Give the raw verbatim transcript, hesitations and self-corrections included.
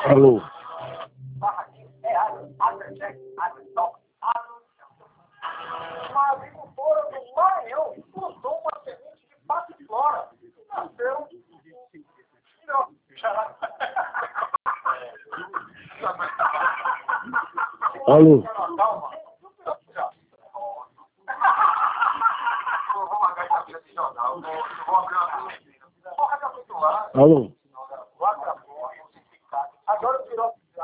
Alô? Uma agricultora do Maranhão plantou uma semente de passiflora. Nasceu. Não, xará. Alô? Calma. Vou marcar essa vez de jornal. Vou abrir uma. Vou recapitular. Alô?